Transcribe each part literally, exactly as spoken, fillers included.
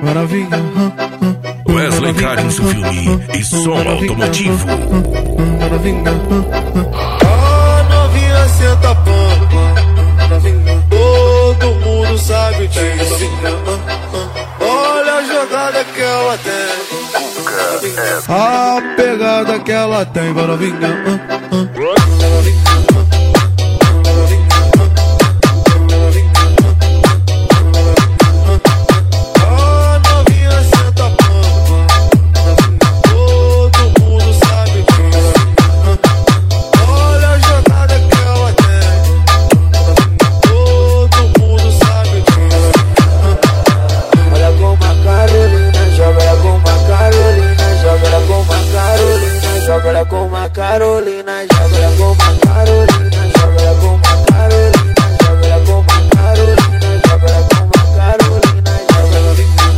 maravilha. Wesley Carinzo Filme e som automotivo. A novinha senta pampa, todo mundo sabe disso. Olha a jogada que ela tem, a pegada que ela tem, novinha. Joga ela com uma Carolina, joga ela com uma Carolina, joga ela com uma Carolina, joga ela com uma Carolina, joga ela com uma Carolina, joga ela.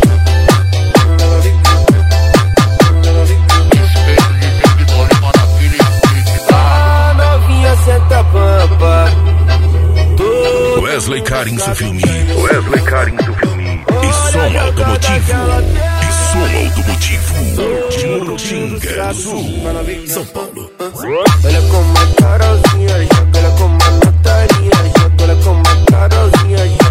A novinha senta pampa. Wesley Carinzo Filme, Wesley Carinzo Filme e som automotivo. Som automotivo de Tinga Azul, São Paulo. Ela com uma Carolzinha, joga ela com uma Natalinha, joga ela com uma Carolzinha.